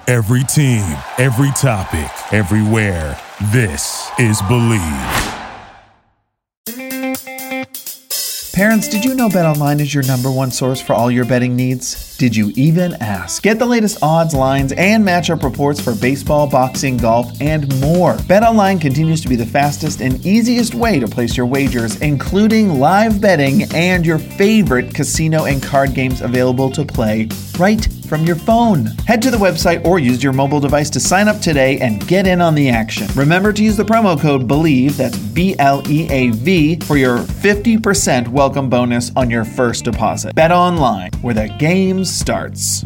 Every team, every topic, everywhere. This is Believe. Parents, did you know BetOnline is your number one source for all your betting needs? Did you even ask? Get the latest odds, lines, and matchup reports for baseball, boxing, golf, and more. BetOnline continues to be the fastest and easiest way to place your wagers, including live betting and your favorite casino and card games available to play right from your phone. Head to the website or use your mobile device to sign up today and get in on the action. Remember to use the promo code BELIEVE, that's BLEAV, for your 50% welcome bonus on your first deposit. Bet online, where the game starts.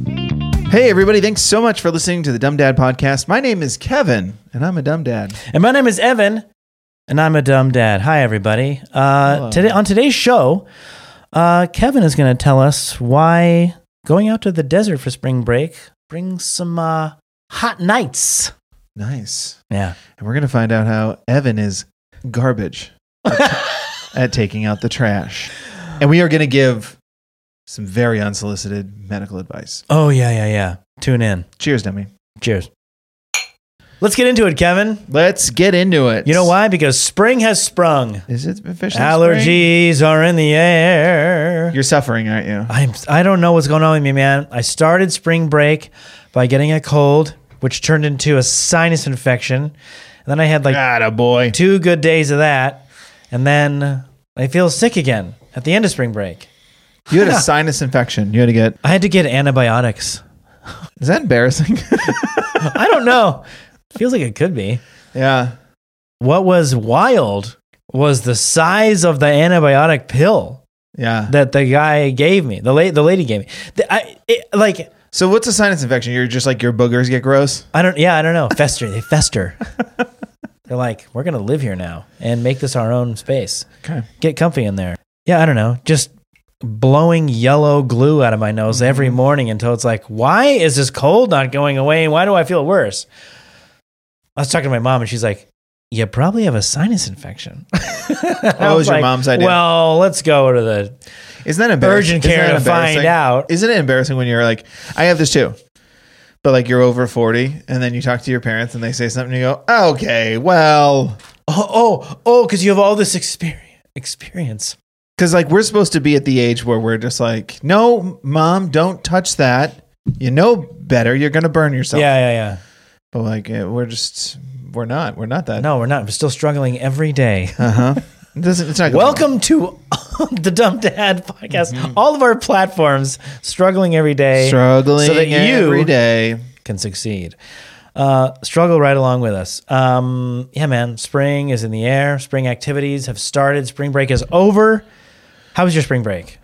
Hey everybody, thanks so much for listening to the Dumb Dad Podcast. My name is Kevin, and I'm a dumb dad. And my name is Evan, and I'm a dumb dad. Hi everybody. On today's show, Kevin is going to tell us why going out to the desert for spring break brings some hot nights. Nice. Yeah. And we're going to find out how Evan is garbage at taking out the trash. And we are going to give some very unsolicited medical advice. Oh, yeah. Tune in. Cheers, Demi. Cheers. Let's get into it, Kevin. Let's get into it. You know why? Because spring has sprung. Is it officially Allergies are in the air. You're suffering, aren't you? I don't know what's going on with me, man. I started spring break by getting a cold, which turned into a sinus infection. And then I had like Attaboy. 2 good days of that. And then I feel sick again at the end of spring break. You had a sinus infection. You had to get... I had to get antibiotics. Is that embarrassing? I don't know. Feels like it could be. Yeah. What was wild was the size of the antibiotic pill. Yeah. That the guy gave me. The lady gave me. So what's a sinus infection? You're just like your boogers get gross? I don't know. They fester. They're like, we're going to live here now and make this our own space. Okay. Get comfy in there. Yeah, I don't know. Just blowing yellow glue out of my nose every morning until it's like, why is this cold not going away? And why do I feel worse? I was talking to my mom and she's like, you probably have a sinus infection. What was your mom's idea? Well, let's go to the Isn't that embarrassing? urgent care to find out. Isn't it embarrassing when you're like, I have this too, but like you're over 40 and then you talk to your parents and they say something and you go, okay, well. Because you have all this experience. Because like we're supposed to be at the age where we're just like, no, mom, don't touch that. You know better. You're going to burn yourself. Yeah. But like we're not that. No, we're not. We're still struggling every day. It's not. Welcome to the Dumb Dad Podcast. Mm-hmm. All of our platforms, struggling every day. So that you every day can succeed. Struggle right along with us. Yeah, man. Spring is in the air. Spring activities have started. Spring break is over. How was your spring break?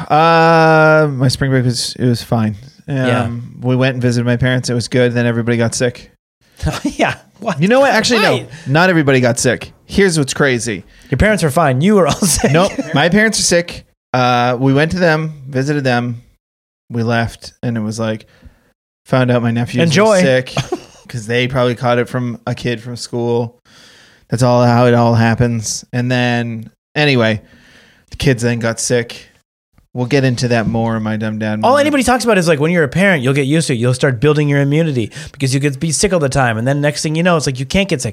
My spring break was fine. Yeah. We went and visited my parents. It was good. Then everybody got sick. Yeah. What? You know what? Actually, Why? no. Not everybody got sick. Here's what's crazy. Your parents are fine. You were all sick. Nope. My parents are sick. We went to them, visited them. We left, and it was like, found out my nephew was sick because they probably caught it from a kid from school. That's all how it all happens. And then, anyway, the kids then got sick. We'll get into that more in my dumb dad moment. All anybody talks about is like when you're a parent, you'll get used to it. You'll start building your immunity because you could be sick all the time. And then next thing you know, it's like you can't get sick.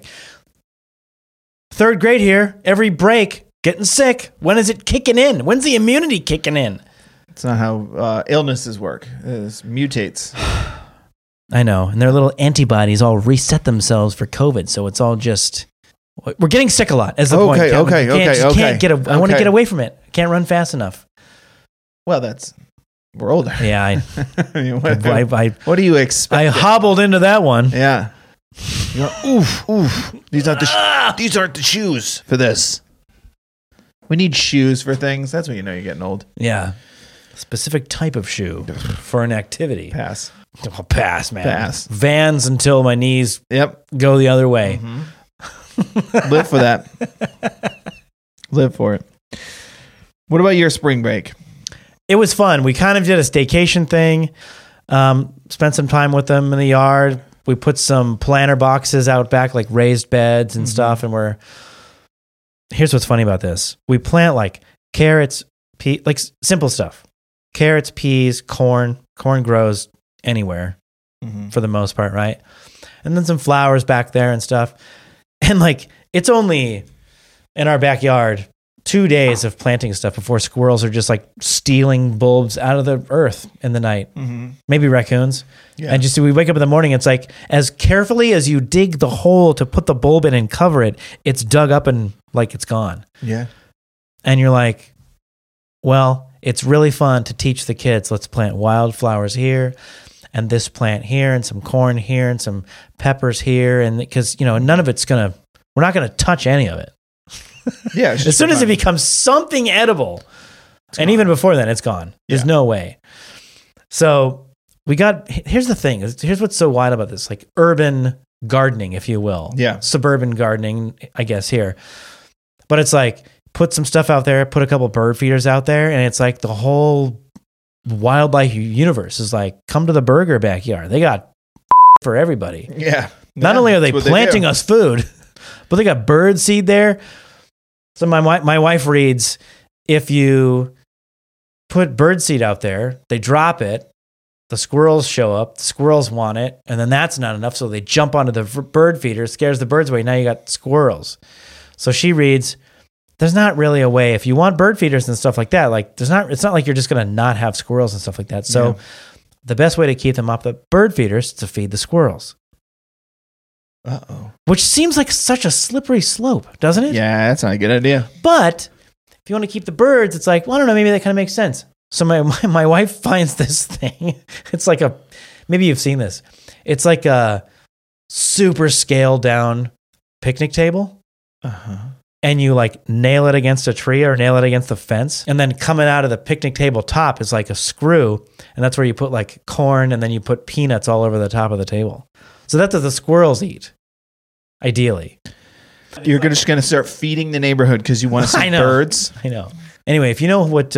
3rd grade here, every break, getting sick. When is it kicking in? When's the immunity kicking in? It's not how illnesses work. It mutates. I know. And their little antibodies all reset themselves for COVID. So it's all just... We're getting sick a lot, is the point. Okay. I want to get away from it. I can't run fast enough. Well, we're older. Yeah, what do you expect? I hobbled into that one. Yeah. You're, oof. These aren't the shoes for this. We need shoes for things. That's when you know you're getting old. Yeah. Specific type of shoe for an activity. Pass. Oh, pass, man. Pass. Vans until my knees go the other way. Mm-hmm. Live for that. Live for it. What about your spring break? It was fun. We kind of did a staycation thing. Spent some time with them in the yard. We put some planter boxes out back, like raised beds and stuff. And here's what's funny about this. We plant like carrots, like simple stuff. Carrots, peas, corn. Corn grows anywhere. for the most part, right? And then some flowers back there and stuff. And like, it's only in our backyard 2 days of planting stuff before squirrels are just like stealing bulbs out of the earth in the night. Maybe raccoons. Yeah. And just we wake up in the morning, it's like as carefully as you dig the hole to put the bulb in and cover it, it's dug up and like it's gone. Yeah. And you're like, well, it's really fun to teach the kids, let's plant wildflowers here and this plant here and some corn here and some peppers here. And because, none of it's we're not going to touch any of it. Yeah. As soon as it becomes something edible, and even before then, it's gone. There's no way. So here's the thing. Here's what's so wild about this, like urban gardening, if you will. Yeah. Suburban gardening, I guess here. But it's like, put some stuff out there, put a couple bird feeders out there, and it's like the whole wildlife universe is like, come to the burger backyard. They got for everybody. Yeah. Not only are they planting us food, but they got bird seed there. So my wife reads, if you put bird seed out there, they drop it, the squirrels show up, the squirrels want it, and then that's not enough, so they jump onto the bird feeder, scares the birds away, now you got squirrels. So she reads, there's not really a way, if you want bird feeders and stuff like that, like it's not like you're just going to not have squirrels and stuff like that. So the best way to keep them off the bird feeders is to feed the squirrels. Uh-oh. Which seems like such a slippery slope, doesn't it? Yeah, that's not a good idea. But if you want to keep the birds, it's like, well, I don't know, maybe that kind of makes sense. So my wife finds this thing. It's like maybe you've seen this. It's like a super scaled down picnic table. Uh-huh. And you like nail it against a tree or nail it against the fence. And then coming out of the picnic table top is like a screw. And that's where you put like corn and then you put peanuts all over the top of the table. So that's what the squirrels eat, ideally. You're just going to start feeding the neighborhood because you want to see birds? I know. Anyway, if you know what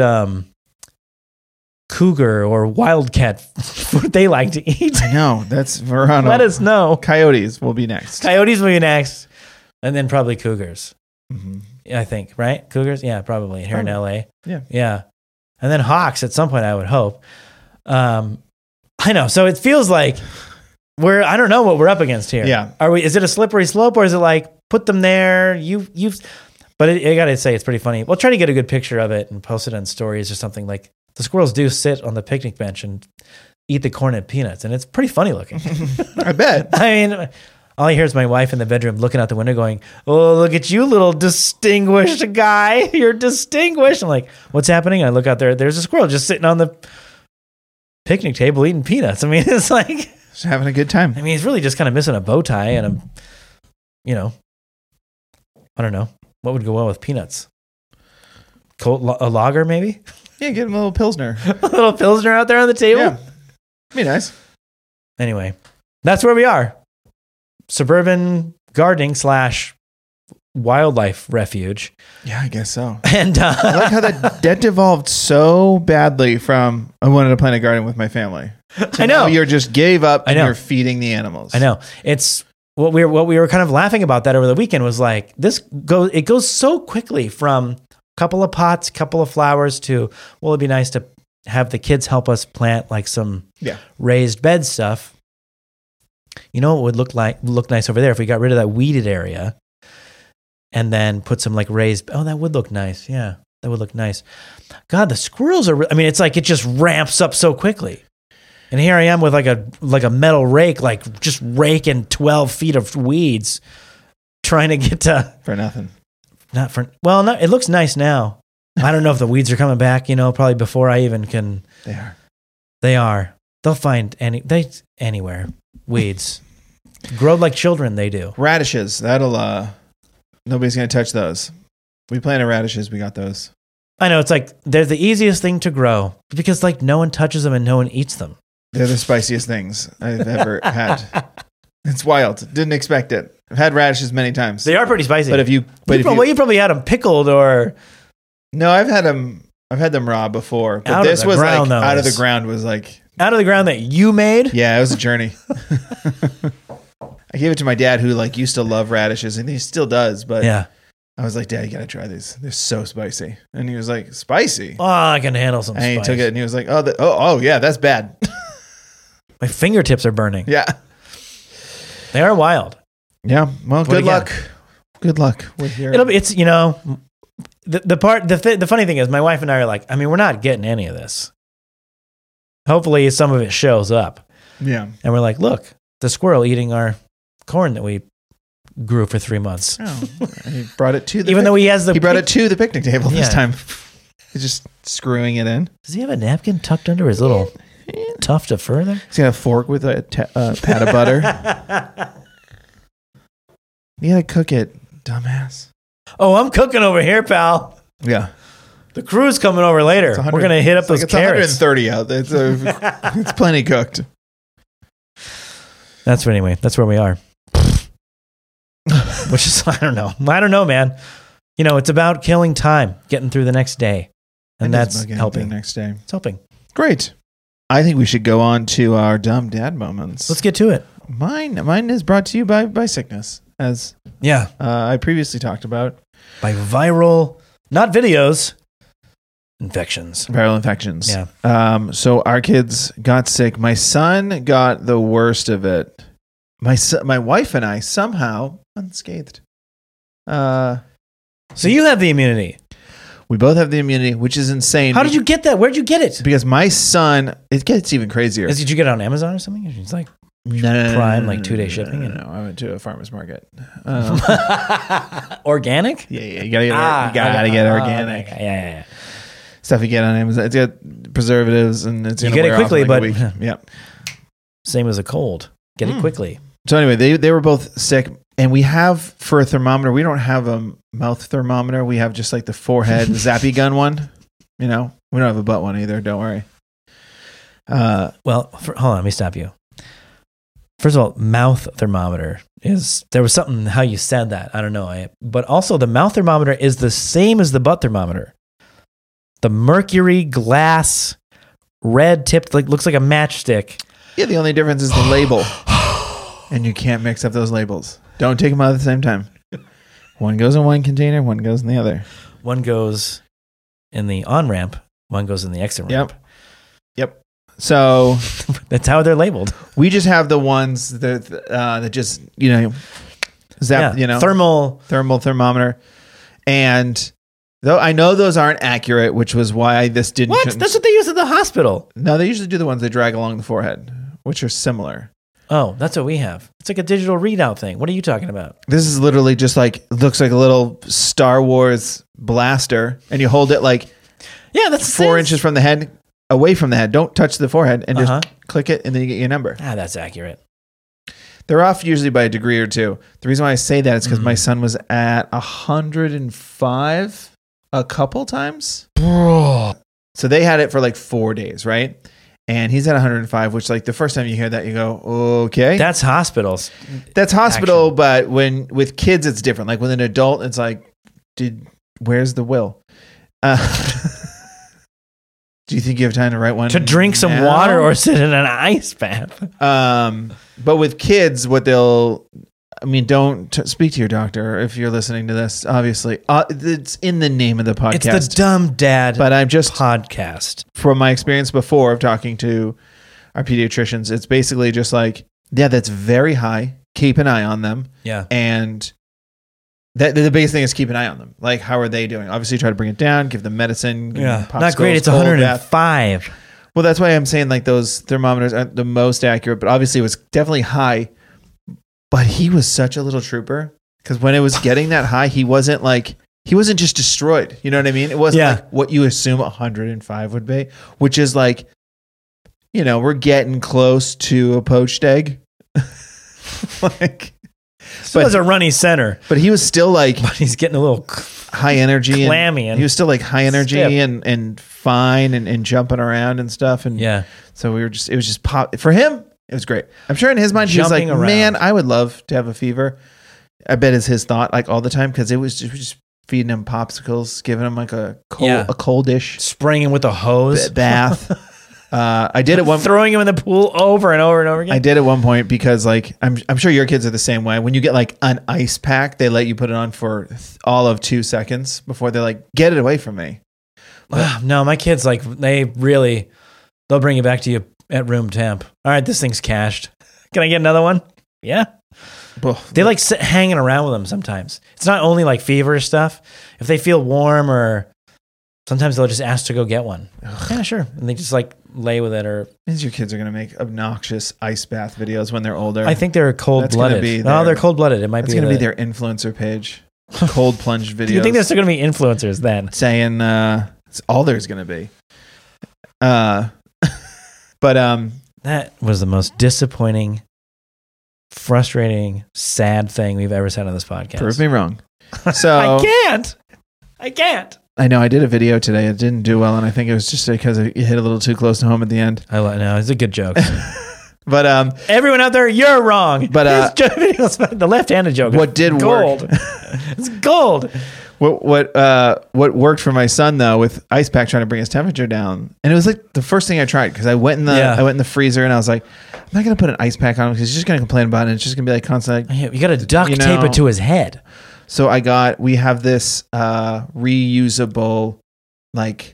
cougar or wildcat food they like to eat. I know. That's Verano. Let us know. Coyotes will be next. Coyotes will be next. And then probably cougars. Mm-hmm. I think, right? Cougars? Yeah, probably here in LA. Yeah. Yeah. And then hawks at some point, I would hope. I know. So it feels like I don't know what we're up against here. Yeah. Is it a slippery slope or is it like, put them there? But I got to say, it's pretty funny. We'll try to get a good picture of it and post it on stories or something. Like the squirrels do sit on the picnic bench and eat the corn and peanuts. And it's pretty funny looking. I bet. I mean, all I hear is my wife in the bedroom looking out the window going, oh, look at you, little distinguished guy. You're distinguished. I'm like, what's happening? I look out there. There's a squirrel just sitting on the picnic table eating peanuts. I mean, it's like... Just having a good time. I mean, he's really just kind of missing a bow tie and I don't know. What would go well with peanuts? A lager, maybe? Yeah, get him a little Pilsner. A little Pilsner out there on the table? Yeah. Be nice. Anyway, that's where we are. Suburban gardening / wildlife refuge. Yeah, I guess so. And I like how that devolved so badly from I wanted to plant a garden with my family. I know. You just gave up and you're feeding the animals. I know. It's what we were kind of laughing about that over the weekend was like it goes so quickly from a couple of pots, couple of flowers to, well, it'd be nice to have the kids help us plant like some raised bed stuff. You know what would look nice over there if we got rid of that weeded area and then put some like raised, that would look nice. Yeah, that would look nice. God, the squirrels it's like it just ramps up so quickly. And here I am with like a metal rake, like just raking 12 feet of weeds, trying to get to... For nothing. Not for... Well, no, it looks nice now. I don't know if the weeds are coming back, probably before I even can... They are. They'll find anywhere. Weeds. Grow like children, they do. Radishes. That'll... Nobody's going to touch those. We planted radishes. We got those. I know. It's like they're the easiest thing to grow because like no one touches them and no one eats them. They're the spiciest things I've ever had. It's wild. Didn't expect it. I've had radishes many times. They are pretty spicy. But you probably had them pickled or... No, I've had them raw before. But this was like out of the ground was like... Out of the ground that you made? Yeah, it was a journey. I gave it to my dad who like used to love radishes and he still does. But yeah. I was like, Dad, you got to try these. They're so spicy. And he was like, spicy? Oh, I can handle some spice. And he took it and he was like, oh yeah, that's bad. My fingertips are burning. Yeah. They are wild. Yeah. Well, But good again- luck. Good luck with your. It's, the funny thing is my wife and I are like, I mean, we're not getting any of this. Hopefully some of it shows up. Yeah. And we're like, look, the squirrel eating our corn that we grew for 3 months. Oh, he brought it to the. Even though he has he brought it to the picnic table this Yeah. time. He's just screwing it in. Does he have a napkin tucked under his little tuft of fur there? He's got a fork with a pat of butter. You gotta cook it, dumbass. Oh, I'm cooking over here, pal. Yeah. The crew's coming over later. It's We're going to hit up those it's carrots. 130 out there. It's plenty cooked. That's where we are. Which is, I don't know, man. It's about killing time, getting through the next day. And that's helping. The next day. It's helping. Great. I think we should go on to our dumb dad moments. Let's get to it. Mine is brought to you by sickness, as I previously talked about. By viral, not videos, infections. Viral infections. Yeah. So our kids got sick. My son got the worst of it. My wife and I somehow unscathed. So you have the immunity. We both have the immunity, which is insane. How did you get that? Where'd you get it? Because my son, it gets even crazier. Did you get it on Amazon or something? It's like Prime, like 2-day shipping. No, I went to a farmer's market. Organic? Yeah, you gotta get organic. Yeah. Stuff you get on Amazon. It's got preservatives and it's you gonna get it wear off quickly, in like a but week. Yeah. Same as a cold. Get it quickly. So anyway, they were both sick, and we have for a thermometer. We don't have a mouth thermometer. We have just like the forehead zappy gun one. We don't have a butt one either. Don't worry. Well, hold on. Let me stop you. First of all, mouth thermometer there was something how you said that. I don't know. But also the mouth thermometer is the same as the butt thermometer. The mercury glass red tipped, looks like a matchstick. Yeah, the only difference is the label. And you can't mix up those labels. Don't take them out at the same time. One goes in one container, one goes in the other. One goes in the on-ramp, one goes in the exit ramp. Yep. So that's how they're labeled. We just have the ones that just, zap, thermal thermometer. And though I know those aren't accurate, which was why this didn't. What? That's what they use at the hospital. No, they usually do the ones they drag along the forehead, which are similar. Oh, that's what we have. It's like a digital readout thing. What are you talking about? This is literally just looks like a little Star Wars blaster, and you hold it that's 4 inches from the head, away from the head. Don't touch the forehead, and just click it, and then you get your number. That's accurate. They're off usually by a degree or two. The reason why I say that is because my son was at 105 a couple times. Bro. So they had it for 4 days, right? And he's at 105, which the first time you hear that, you go, okay. That's hospitals. That's hospital, but with kids, it's different. Like with an adult, it's where's the will? Do you think you have time to write one? To drink some water or sit in an ice bath. But with kids, don't speak to your doctor if you're listening to this. Obviously, it's in the name of the podcast. It's the Dumb Dad but I'm just podcast. From my experience before of talking to our pediatricians, it's basically just that's very high. Keep an eye on them. Yeah. And the biggest thing is keep an eye on them. How are they doing? Obviously, try to bring it down, give them medicine. Yeah. Not great. It's 105. Well, that's why I'm saying those thermometers aren't the most accurate, but obviously it was definitely high. But he was such a little trooper because when it was getting that high, he wasn't just destroyed. You know what I mean? It wasn't what you assume 105 would be, which is we're getting close to a poached egg. Still has a runny center. But he was still but he's getting a little high energy. Clammy. He was still high energy and fine and jumping around and stuff. And so it was just pop for him. It was great. I'm sure in his mind, he was like, man, I would love to have a fever. I bet is his thought all the time because it was just feeding him popsicles, giving him a coldish. Spraying him with a hose. Bath. I did it throwing him in the pool over and over and over again. I did at one point because I'm sure your kids are the same way. When you get an ice pack, they let you put it on for all of 2 seconds before they're get it away from me. No, my kids they'll bring it back to you at room temp. All right, this thing's cached. Can I get another one? Yeah. They like hanging around with them sometimes. It's not only like fever stuff. If they feel warm or sometimes they'll just ask to go get one. Yeah, sure. And they just like lay with it or. Means your kids are going to make obnoxious ice bath videos when they're older. I think they're cold-blooded. Oh, they're cold-blooded. It might be. It's going to be their influencer page. Cold plunge videos. Do you think they're still going to be influencers then? Saying it's all there's going to be. But that was the most disappointing, frustrating, sad thing we've ever said on this podcast. Prove me wrong. So I can't. I know I did a video today. It didn't do well, and I think it was just because it hit a little too close to home at the end. I know it's a good joke. But everyone out there, you're wrong. But the left-handed joke. What did gold? Work? It's gold. What worked for my son though with ice pack trying to bring his temperature down, and it was like the first thing I tried because I went in the freezer and I was like, I'm not gonna put an ice pack on him because he's just gonna complain about it. And it's just gonna be like constant. Like, you got to duct tape it to his head. So we have this reusable like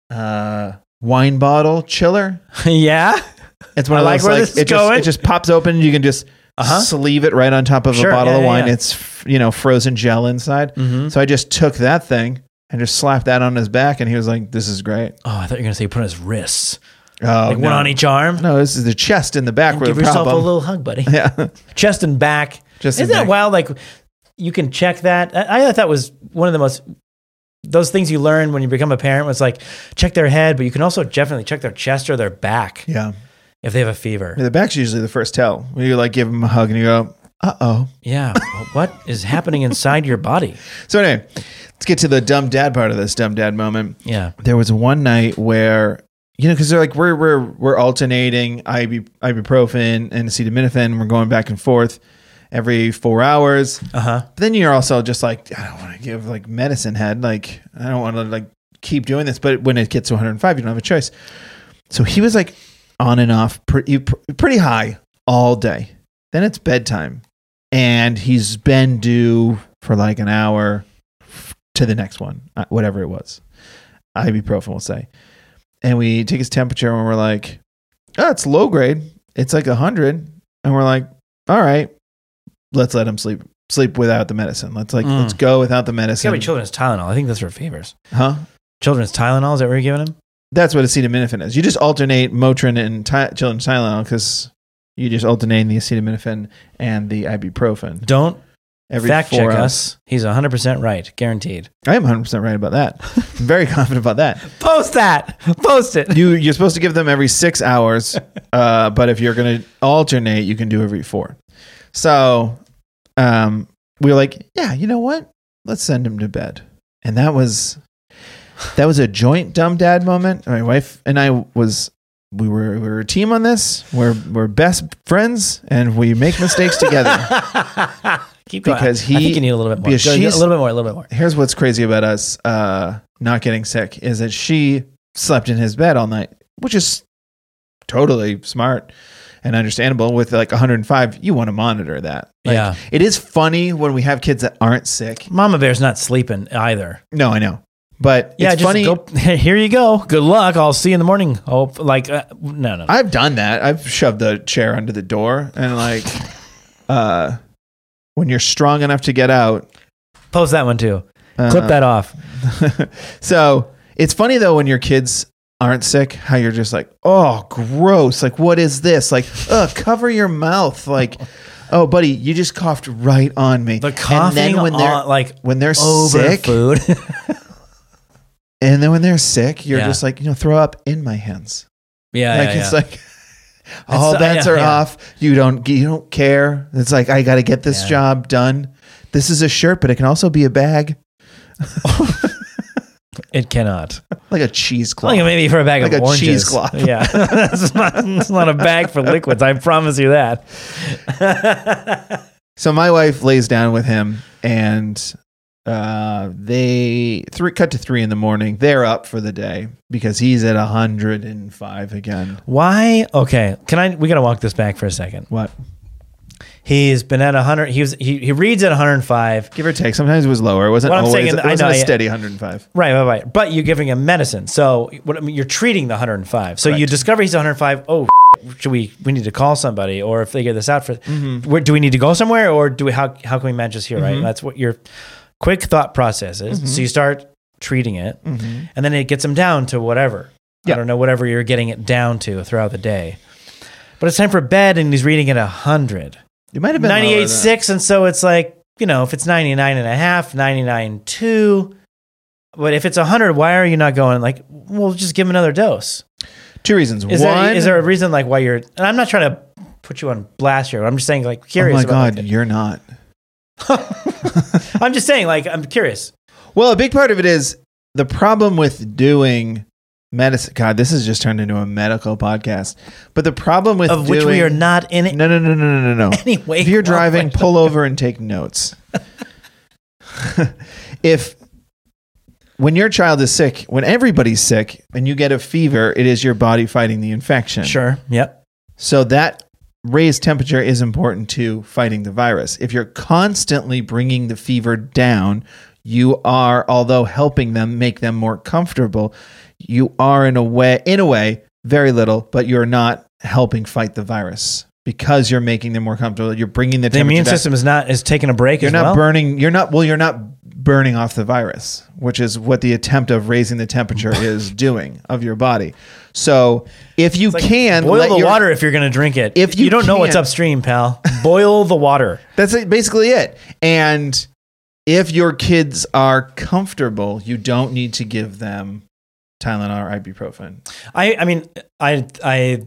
wine bottle chiller. Yeah. It's one of those where this is going. It just pops open. You can just sleeve it right on top of a bottle of wine. Yeah. It's frozen gel inside. Mm-hmm. So I just took that thing and just slapped that on his back, and he was like, "This is great." Oh, I thought you were gonna say you put on his wrists. Oh, one on each arm. No, this is the chest and the back. Give yourself a little hug, buddy. Yeah, chest and back. Isn't that wild? Like you can check that. I thought was one of the most. Those things you learn when you become a parent was like check their head, but you can also definitely check their chest or their back. Yeah. If they have a fever. Yeah, the back's usually the first tell. When you like give them a hug and you go, uh-oh. Yeah. What is happening inside your body? So anyway, let's get to the dumb dad part of this dumb dad moment. Yeah. There was one night where, because they're like, we're alternating ibuprofen and acetaminophen. We're going back and forth every 4 hours. Uh-huh. But then you're also just like, I don't want to give like medicine head. Like, I don't want to like keep doing this. But when it gets to 105, you don't have a choice. So he was like, on and off, pretty high all day. Then it's bedtime, and he's been due for like an hour to the next one, whatever it was. Ibuprofen, we'll say. And we take his temperature, and we're like, oh, it's low grade. It's like 100. And we're like, all right, let's let him sleep without the medicine. Let's go without the medicine. It's gotta be children's Tylenol. I think that's for fevers. Huh? Children's Tylenol, is that what you're giving him? That's what acetaminophen is. You just alternate Motrin and children's Tylenol because you just alternate the acetaminophen and the ibuprofen. Don't every fact 4 check hours. us. He's 100% right, guaranteed. I am 100% right about that. I'm very confident about that. Post it. You're supposed to give them every 6 hours, but if you're going to alternate, you can do every 4. So we were like, yeah, you know what? Let's send him to bed. And that was a joint dumb dad moment. My wife and I we were a team on this. We're best friends and we make mistakes together. Keep going. Because I think you need a little bit more. A little bit more. Here's what's crazy about us not getting sick is that she slept in his bed all night, which is totally smart and understandable. With like 105, you want to monitor that. Yeah. It is funny when we have kids that aren't sick. Mama Bear's not sleeping either. No, I know. But yeah, it's funny. Here you go. Good luck. I'll see you in the morning. No. I've done that. I've shoved the chair under the door and like, when you're strong enough to get out. Post that one too. Clip that off. So it's funny though when your kids aren't sick, how you're just like, oh, gross. Like, what is this? Like, cover your mouth. Like, oh, buddy, you just coughed right on me. The coughing when they're over sick, food. And then when they're sick, you're just like, throw up in my hands. Yeah. It's like all bets are off. You don't care. It's like, I got to get this job done. This is a shirt, but it can also be a bag. It cannot. Like a cheesecloth. Like maybe for a bag of oranges. Like a cheesecloth. Yeah. It's not a bag for liquids. I promise you that. So my wife lays down with him and they cut to 3 a.m. They're up for the day because he's at 105 again. Why? Okay. We got to walk this back for a second. What? He's been at 100. He reads at 105. Give or take. Sometimes it was lower. It wasn't always it wasn't a steady 105. Right. But you're giving him medicine. So you're treating the 105. So you discover he's 105. Oh, we need to call somebody, or figure this out do we need to go somewhere, or how can we manage this here? Right. That's what your quick thought process is. So you start treating it, and then it gets him down to whatever. I don't know, whatever you're getting it down to throughout the day. But it's time for bed, and he's reading at 100. It might have been 98.6, and so it's like, if it's 99.5, 99.2. But if it's 100, why are you not going like, well, just give him another dose? Two reasons. Is there a reason like why you're? And I'm not trying to put you on blast here. I'm just saying like curious. Oh my God, you're not. I'm just saying like I'm curious. Well, a big part of it is the problem with doing medicine. God, this has just turned into a medical podcast. But the problem with which we are not in it. No. Anyway, if you're driving, pull over and take notes. When your child is sick, when everybody's sick and you get a fever, it is your body fighting the infection. Sure. Yep. So that raised temperature is important to fighting the virus. If you're constantly bringing the fever down, you are, although helping them make them more comfortable, you are in a way, very little, but you're not helping fight the virus because you're making them more comfortable. You're bringing the temperature immune down. system is taking a break. You're not burning off the virus, which is what the attempt of raising the temperature is doing of your body. So if you can boil the water if you're going to drink it. If you don't know what's upstream, pal, boil the water. That's basically it. And if your kids are comfortable, you don't need to give them Tylenol or ibuprofen. I mean, I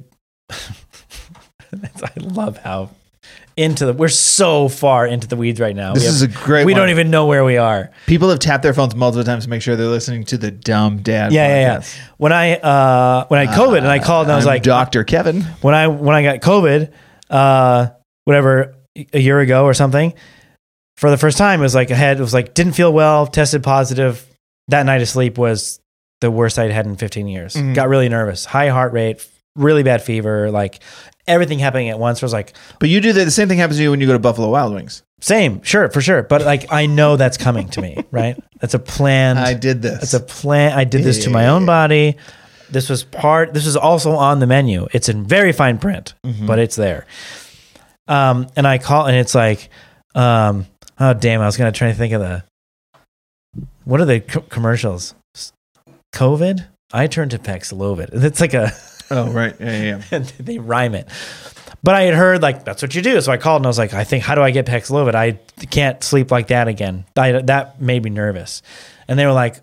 love how we're so far into the weeds right now. This is a great We one. don't even know where we are. People have tapped their phones multiple times to make sure they're listening to the Dumb Dad podcast. Yeah. When I had COVID and I called and I was like, Dr. Kevin. When I got COVID, whatever, a year ago or something, for the first time, it was like didn't feel well, tested positive. That night of sleep was the worst I'd had in 15 years. Mm-hmm. Got really nervous, high heart rate, really bad fever, like everything happening at once. I was like, but you do the same thing happens to you when you go to Buffalo Wild Wings. Same, sure, for sure. But like, I know that's coming to me, right? That's a plan. I did this. It's a plan. I did this to my own body. This was also on the menu. It's in very fine print, but it's there. And I call and it's like, oh damn, I was going to try to think of what are the commercials? COVID? I turned to Paxlovid. It's like a... Oh, right. Yeah. And they rhyme it. But I had heard like, that's what you do. So I called and I was like, how do I get Paxlovid? I can't sleep like that again. That made me nervous. And they were like,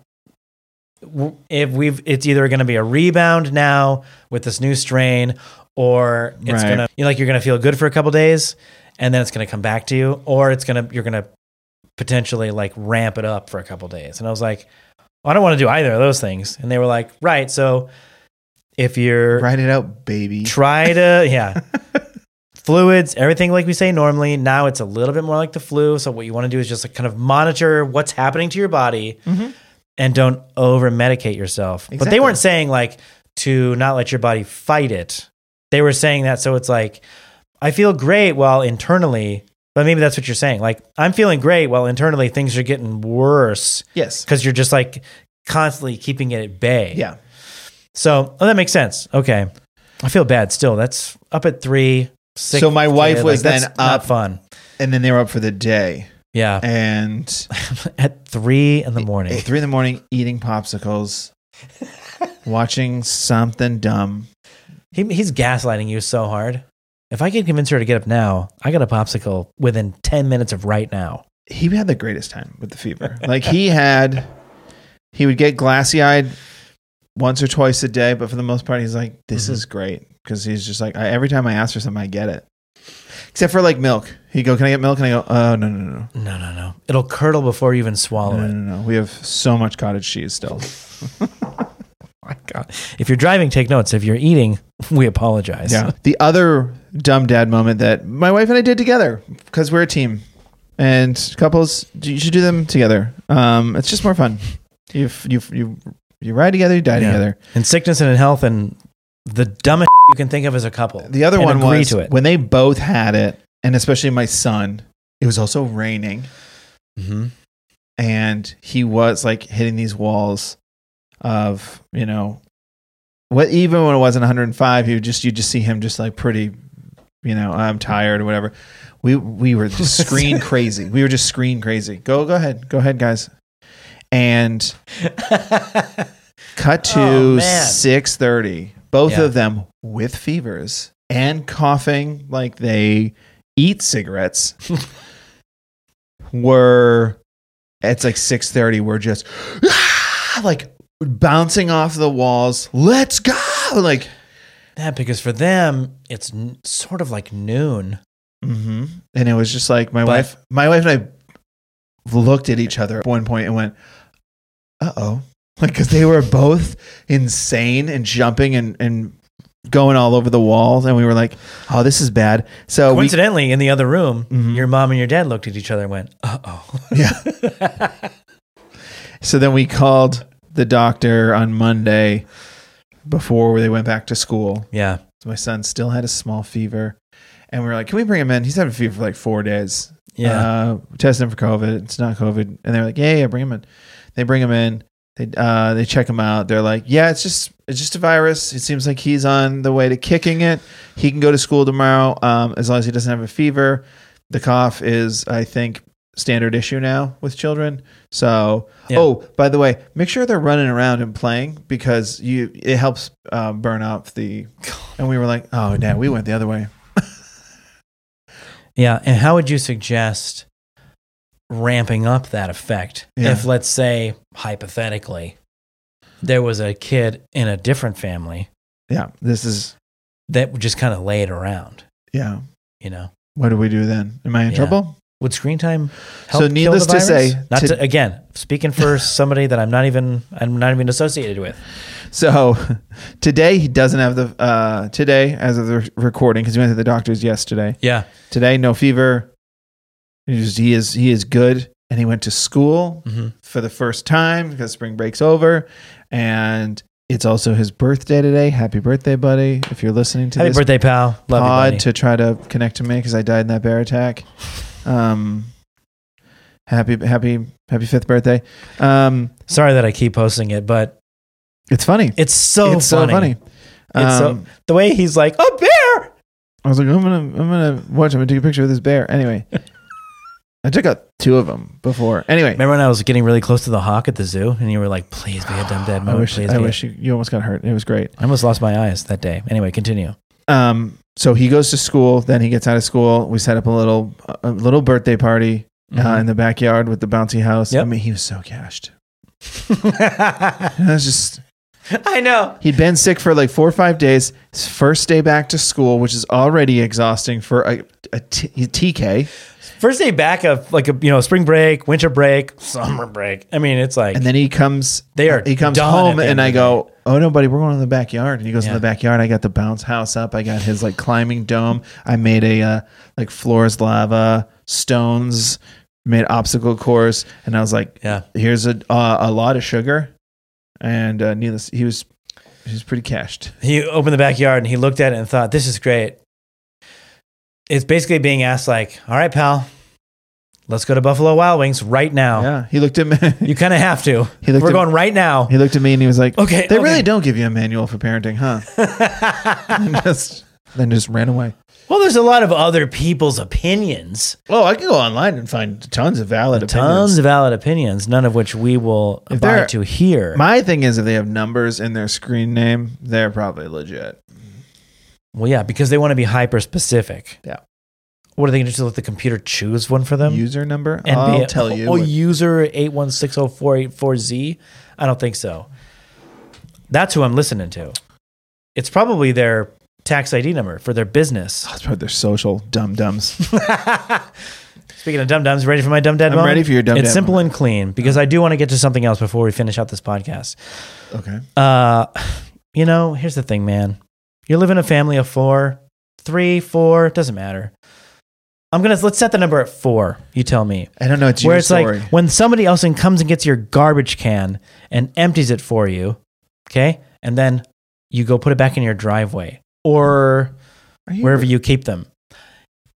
it's either going to be a rebound now with this new strain, or it's going to, you're going to feel good for a couple days and then it's going to come back to you, or you're going to potentially like ramp it up for a couple days. And I was like, I don't want to do either of those things. And they were like, right. So if you're... Write it out, baby. Try to, fluids, everything like we say normally. Now it's a little bit more like the flu. So what you want to do is just like kind of monitor what's happening to your body and don't over-medicate yourself. Exactly. But they weren't saying like to not let your body fight it. They were saying that so it's like, I feel great while internally... But maybe that's what you're saying. Like, I'm feeling great while internally things are getting worse. Yes. Because you're just like constantly keeping it at bay. Yeah. So that makes sense. Okay. I feel bad still. That's up at 3, 6. So my wife was then up. Not fun. And then they were up for the day. Yeah. And at 3 in the morning. At 3 in the morning, eating popsicles, watching something dumb. He's gaslighting you so hard. If I could convince her to get up now, I got a popsicle within 10 minutes of right now. He had the greatest time with the fever. Like he would get glassy eyed once or twice a day, but for the most part, he's like, this is great. Because he's just like, every time I ask for something, I get it. Except for like milk. He'd go, can I get milk? And I go, oh, no. No. It'll curdle before you even swallow it. No. We have so much cottage cheese still. My God. If you're driving, take notes. If you're eating, we apologize. Yeah. The other dumb dad moment that my wife and I did together, because we're a team, and couples, you should do them together. It's just more fun. You ride together, you die together. In sickness and in health, and the dumbest you can think of as a couple. The other one was when they both had it. and especially my son, it was also raining. Mm-hmm. And he was like hitting these walls of, what, even when it wasn't 105, you just see him just like pretty, I'm tired or whatever. We were just screen crazy. We were just screen crazy. Go ahead, guys. And cut to 6:30. Both of them with fevers and coughing like they eat cigarettes. It's like 6:30. We're just like bouncing off the walls. Let's go! Like that, because for them it's sort of like noon. Mm-hmm. And it was just like my wife and I looked at each other at one point and went, "Uh-oh." Like, because they were both insane and jumping and going all over the walls. And we were like, "Oh, this is bad." So coincidentally, in the other room, your mom and your dad looked at each other and went, "Uh-oh." Yeah. So then we called the doctor on Monday before they went back to school. Yeah. So my son still had a small fever. And we were like, "Can we bring him in?" He's having a fever for like 4 days. Yeah. Tested him for COVID. It's not COVID. And they were like, yeah, bring him in. They bring him in. They check him out. They're like, yeah, it's just a virus. It seems like he's on the way to kicking it. He can go to school tomorrow as long as he doesn't have a fever. The cough is, I think, standard issue now with children. So, by the way, make sure they're running around and playing because it helps burn off the. And we were like, oh, Dad, we went the other way. Yeah, and how would you suggest ramping up that effect if, let's say, hypothetically, there was a kid in a different family? Yeah, that would just kind of lay it around. Yeah, what do we do then? Am I in trouble? Would screen time help? So needless kill the to virus? say, again, speaking for somebody that I'm not even associated with. So today he doesn't have the today as of the recording because he went to the doctor's yesterday. Yeah. Today, no fever. He is good, and he went to school for the first time because spring break's over, and it's also his birthday today. Happy birthday, buddy! If you're listening to Happy this birthday, pal. Love you, buddy. to try to connect to me because I died in that bear attack. Happy 5th birthday. Sorry that I keep posting it, but it's funny. It's so funny. The way he's like, a bear. I was like, I'm gonna take a picture of this bear. Anyway, I took out 2 of them before. Anyway, remember when I was getting really close to the hawk at the zoo, and you were like, "Please be a dumb dad mode." I wish you almost got hurt. It was great. I almost lost my eyes that day. Anyway, continue. So he goes to school. Then he gets out of school. We set up a little birthday party in the backyard with the bouncy house. Yep. I mean, he was so cashed. It was just. I know. He'd been sick for like 4 or 5 days. His first day back to school, which is already exhausting for a TK. First day back of like a spring break, winter break, summer break. I mean, it's like, and then he comes done home, and I go, "Oh no, buddy, we're going to the backyard." And he goes in the backyard. I got the bounce house up. I got his like climbing dome. I made a like floors lava stones. Made obstacle course, and I was like, here's a lot of sugar." And needless, he was pretty cashed. He opened the backyard and he looked at it and thought, "This is great." It's basically being asked like, "All right, pal, let's go to Buffalo Wild Wings right now." Yeah, he looked at me. You kind of have to. We're going right now. He looked at me and he was like, "Okay, they really don't give you a manual for parenting, huh?" and just ran away. Well, there's a lot of other people's opinions. Oh, I can go online and find tons of valid opinions, none of which we will abide to here. My thing is, if they have numbers in their screen name, they're probably legit. Well, yeah, because they want to be hyper specific. Yeah. What are they going to just let the computer choose one for them? User number? I'll tell you. User 8160484Z? I don't think so. That's who I'm listening to. It's probably their tax ID number for their business. That's probably their social dum-dums. Speaking of dum-dums, ready for my dumb dad moment? I'm ready for your dumb dad It's simple and clean because I do want to get to something else before we finish out this podcast. Okay. Here's the thing, man. You live in a family of 4, 3, 4, doesn't matter. Let's set the number at 4. You tell me. I don't know. It's your story. Like when somebody else comes and gets your garbage can and empties it for you, okay? And then you go put it back in your driveway or wherever you keep them.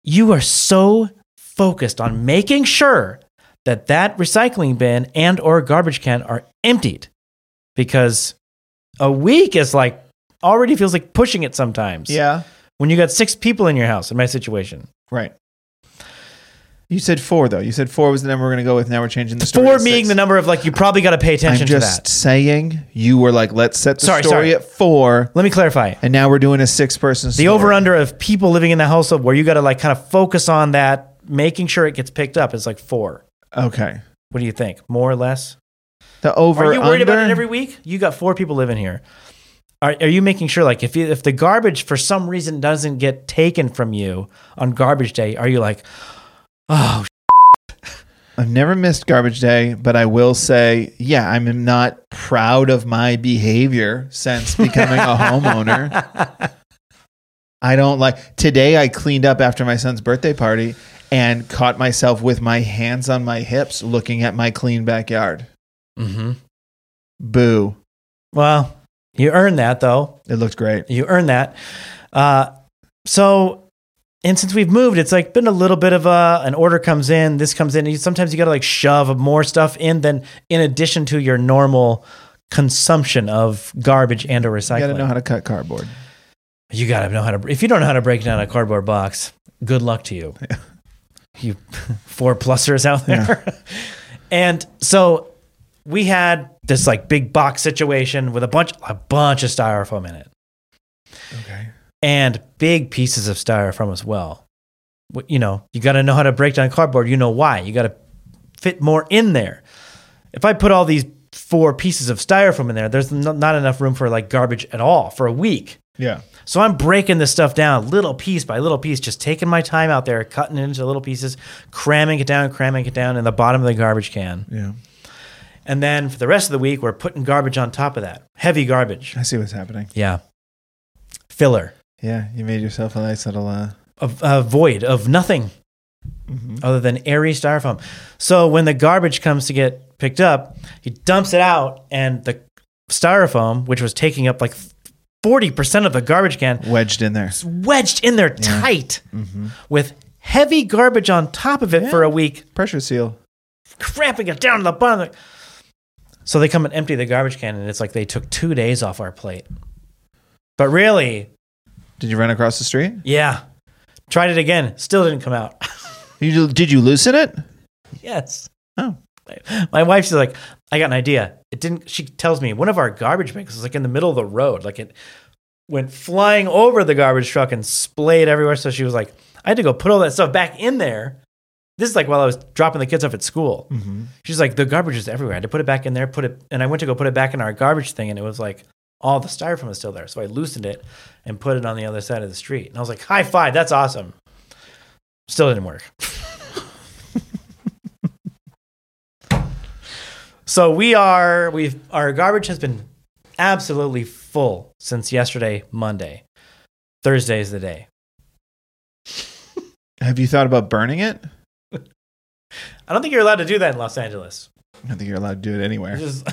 you are so focused on making sure that recycling bin and or garbage can are emptied, because a week is like already feels like pushing it sometimes. Yeah. When you got 6 people in your house, in my situation. Right. You said 4, though. You said 4 was the number we're going to go with. Now we're changing the story. 4 being the number of like, you probably got to pay attention to that. I'm just saying, you were like, let's set the story at 4. Let me clarify. And now we're doing a 6-person story. The over-under of people living in the household where you got to like kind of focus on that, making sure it gets picked up is like 4. Okay. What do you think? More or less? The over-under? Are you worried about it every week? You got 4 people living here. Are you making sure, like, if the garbage for some reason doesn't get taken from you on garbage day, are you like, oh, I've never missed garbage day, but I will say, yeah, I'm not proud of my behavior since becoming a homeowner. I don't like, today I cleaned up after my son's birthday party and caught myself with my hands on my hips looking at my clean backyard. Mm-hmm. Boo. Well, you earned that, though. It looked great. You earned that. And since we've moved, it's like been a little bit of an order comes in, this comes in. Sometimes you got to like shove more stuff in than in addition to your normal consumption of garbage and or recycling. You got to know how to cut cardboard. You got to know how to. If you don't know how to break down a cardboard box, good luck to you. Yeah. You 4-plussers out there. Yeah. And so we had this like big box situation with a bunch of styrofoam in it. Okay. And big pieces of styrofoam as well. You know, you got to know how to break down cardboard. You know why. You got to fit more in there. If I put all these 4 pieces of styrofoam in there, there's not enough room for like garbage at all for a week. Yeah. So I'm breaking this stuff down little piece by little piece, just taking my time out there, cutting it into little pieces, cramming it down in the bottom of the garbage can. Yeah. And then for the rest of the week, we're putting garbage on top of that. Heavy garbage. I see what's happening. Yeah. Filler. Yeah, you made yourself a nice little... A void of nothing other than airy styrofoam. So when the garbage comes to get picked up, he dumps it out, and the styrofoam, which was taking up like 40% of the garbage can... wedged in there tight with heavy garbage on top of it for a week. Pressure seal. Cramping it down to the bottom. So they come and empty the garbage can, and it's like they took 2 days off our plate. But really... Did you run across the street? Yeah. Tried it again. Still didn't come out. Did you loosen it? Yes. Oh. My wife, she's like, I got an idea. It didn't. She tells me one of our garbage bags was like in the middle of the road. Like it went flying over the garbage truck and splayed everywhere. So she was like, I had to go put all that stuff back in there. This is like while I was dropping the kids off at school. Mm-hmm. She's like, the garbage is everywhere. I had to put it back in there, and I went to go put it back in our garbage thing, and it was like, all the styrofoam was still there. So I loosened it and put it on the other side of the street. And I was like, high five, that's awesome. Still didn't work. So our garbage has been absolutely full since yesterday, Monday. Thursday is the day. Have you thought about burning it? I don't think you're allowed to do that in Los Angeles. I don't think you're allowed to do it anywhere.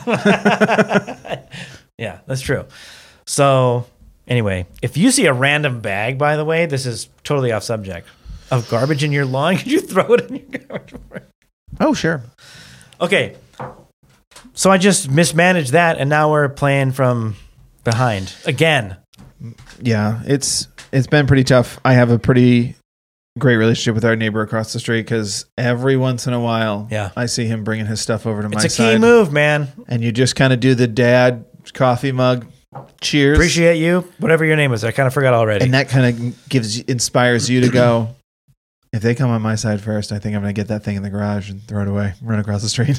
Yeah, that's true. So anyway, if you see a random bag, by the way, this is totally off subject, of garbage in your lawn, could you throw it in your garbage? Oh, sure. Okay. So I just mismanaged that, and now we're playing from behind again. Yeah, it's been pretty tough. I have a pretty great relationship with our neighbor across the street because every once in a while, I see him bringing his stuff over to my side. It's a key move, man. And you just kind of do the dad coffee mug. Cheers. Appreciate you. Whatever your name is. I kind of forgot already. And that kind of inspires you to go, if they come on my side first, I think I'm going to get that thing in the garage and throw it away, run across the street.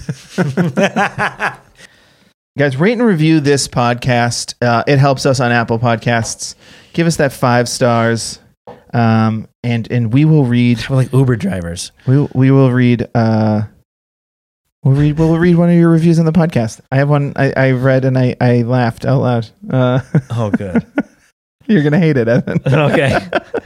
Guys, rate and review this podcast. It helps us on Apple Podcasts. Give us that 5 stars. And we will read. We're like Uber drivers. We will read. We'll read one of your reviews on the podcast. I have one I read and I laughed out loud. Oh, good. You're gonna hate it, Evan. Okay.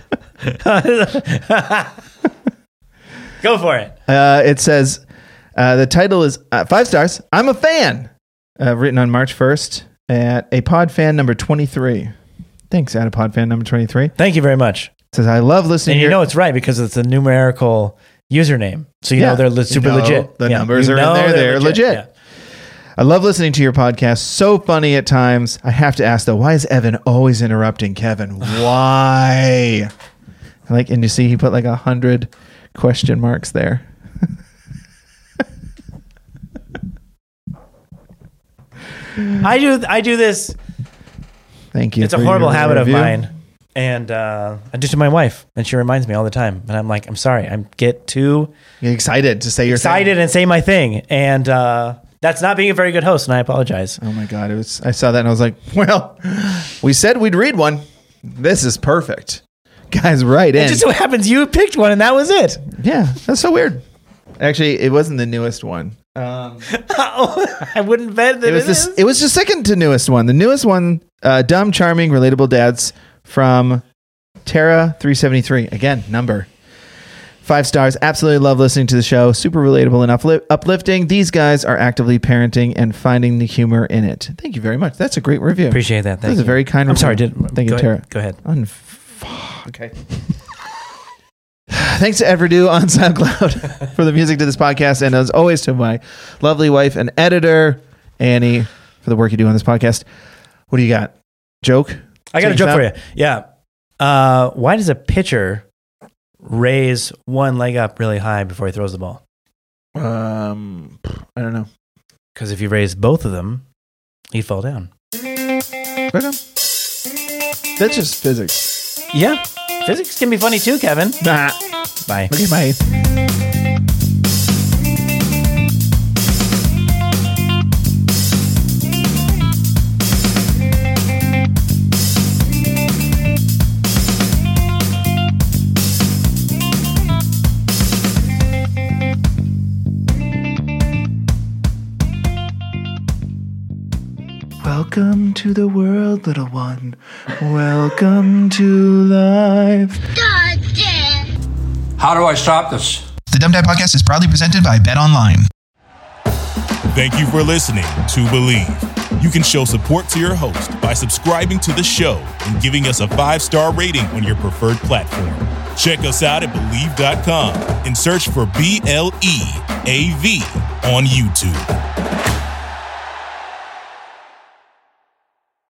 Go for it. It says the title is 5 stars. I'm a fan. Written on March 1st at a pod fan number 23. Thanks, at a pod fan number 23. Thank you very much. says, I love listening. And you know it's right because it's a numerical username. So you know they're super legit. The numbers are in there. They're legit. Yeah. I love listening to your podcast. So funny at times. I have to ask though, why is Evan always interrupting Kevin? Why? And you see he put 100 question marks there. I do this. Thank you. It's a horrible habit of mine. And I do to my wife, and she reminds me all the time. And I'm like, I'm sorry. I get too excited to say your thing. And say my thing. And that's not being a very good host, and I apologize. Oh my God. I saw that and I was like, well, we said we'd read one. This is perfect. Guys, right in. It just so happens you picked one, and that was it. Yeah, that's so weird. Actually, it wasn't the newest one. I wouldn't bet that it was the second to newest one. The newest one, dumb, charming, relatable dads from Tara 373. Again, number 5 stars. Absolutely love listening to the show. Super relatable and uplifting. These guys are actively parenting and finding the humor in it. Thank you very much. That's a great review. Appreciate that. That's a very kind review. I'm sorry. Thank you, Tara. Go ahead. Okay. Thanks to Everdo on SoundCloud for the music to this podcast. And as always, to my lovely wife and editor, Annie, for the work you do on this podcast. What do you got? Joke? I got a joke for you. Yeah. Why does a pitcher raise one leg up really high before he throws the ball? I don't know. Because if you raise both of them, he'd fall down. Okay. That's just physics. Yeah. Physics can be funny too, Kevin. Nah. Bye. Okay, bye. Welcome to the world, little one. Welcome to life. How do I stop this? The Dumb Dad Podcast is proudly presented by BetOnline. Thank you for listening to Believe. You can show support to your host by subscribing to the show and giving us a 5-star rating on your preferred platform. Check us out at Believe.com and search for BLEAV on YouTube.